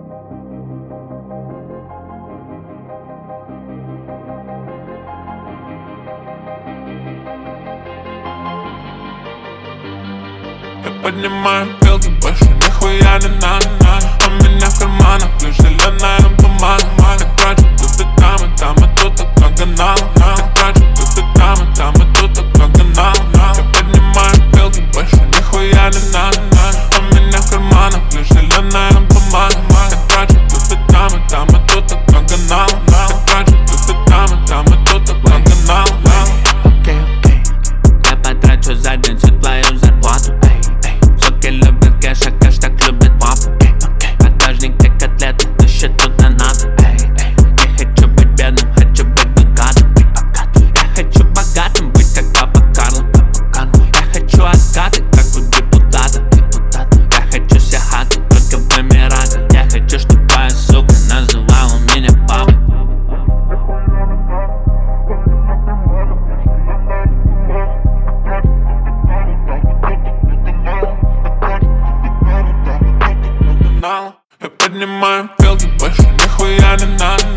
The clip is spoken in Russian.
Я поднимаю белки, больше нихуя не надо. У меня в карманах лишь зеленая туман. Так трачу тут и там и тут такой канал. Так трачу тут и там и тут такой канал. Я поднимаю белки, больше нихуя не надо. У меня в карманах лишь зеленая туман. Так трачу тут и там и тут такой канал. Так трачу тут и там и тут такой канал. Окей, я потрачу за день всю твою зарплату. Суки любят кэш, а кэш так любит папу. Продажники котлеты, на счету донаты. Не хочу быть бедным, хочу быть богатым. Я хочу богатым быть, как папа Карло. Я хочу откаты, как у депутата. Я хочу сягаты, только в Эмиратах. Я хочу, чтоб твоя сука называла меня папой. Я поднимаю белки, больше нихуя не надо.